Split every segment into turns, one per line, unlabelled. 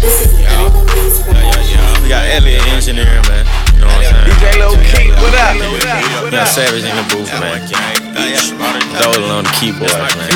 We got Elliot engineer, man. You know what I'm saying?
DJ Low Key, what up?
We got Savage in the booth, man. Dolan on the keyboard, man.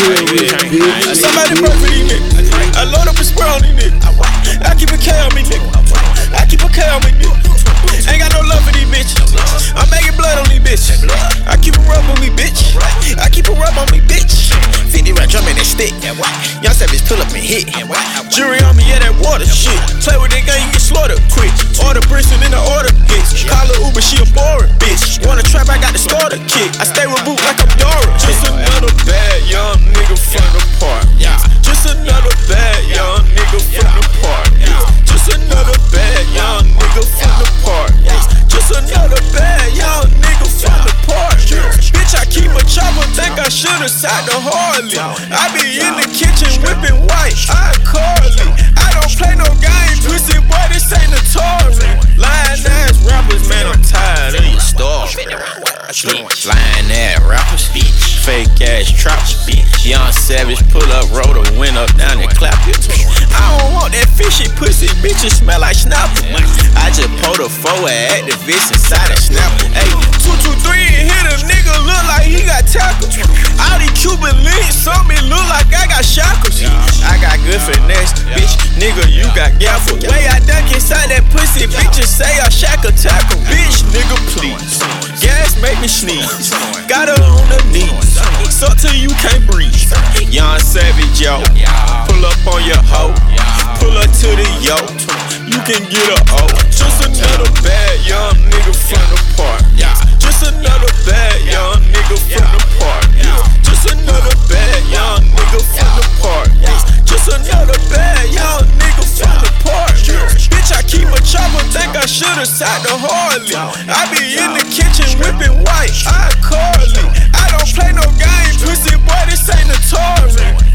Somebody pray for these niggas. I load up a spray on these niggas. I keep a K on me, nigga. I keep a K on me, nigga. Ain't got no love for these bitches. I'm making blood on these bitches. I keep a rub on me, bitch. I keep a rub on me, bitch. 50 round drum in that stick. Young Savage pull up and hit. Jury on me, yeah, that water shit. Play with that gun, you get slaughtered quick. Order Briston in the order bitch. Call her Uber, she a boring bitch. Wanna trap, I got the starter kick. I stay with boot like I'm Dora. Just another bad young nigga from the park. Just another bad young nigga from the park. Just another bad young nigga from the park. Just another bad young nigga from the park. Bitch, I keep a chopper, think I should've sat the Harley. I be in the kitchen whipping white, I Carly. I don't play no game, pussy boy, this ain't a Tory. Lying ass rappers, man, I'm tired of your story. Lying ass rappers, fake ass trappers. Young Savage pull up, roll the window down and clap it. I don't want that fishy pussy, bitches smell like snapper. I just pulled a 4 activist inside a snapper. Ayy, 223 and hit a nigga, look like he got tackled. All these Cuban links on me look like I got shackles. I got good finesse, bitch, nigga, you got gaffle. Way I dunk inside that pussy, bitches say I shack a tackle. Bitch, nigga, please. Gas make me sneeze. Got her on her knees. Suck till you can't breathe. Young Savage, yo. Pull up on your hoe. Pull her to the yo. You can get a O. Just another bad young nigga from the park. Just another bad young nigga from the park. Just another bad young nigga from the park. Just another bad young nigga from the park. Bitch, I keep a chopper, think I should've sat the Harley. I be in the kitchen whipping white, I Carly. I don't play no game, pussy boy, this ain't a Tory.